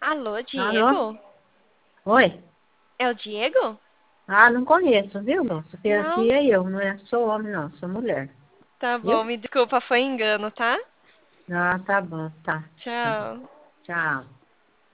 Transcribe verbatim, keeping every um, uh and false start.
Alô, Alô? Diego? Oi? É o Diego? Ah, não conheço, viu, moço? Porque Não. aqui é eu, não é, sou homem, não, sou mulher. Tá Viu? bom, me desculpa, foi engano, tá? Ah, tá bom, tá. Tá bom. Tchau. Tchau.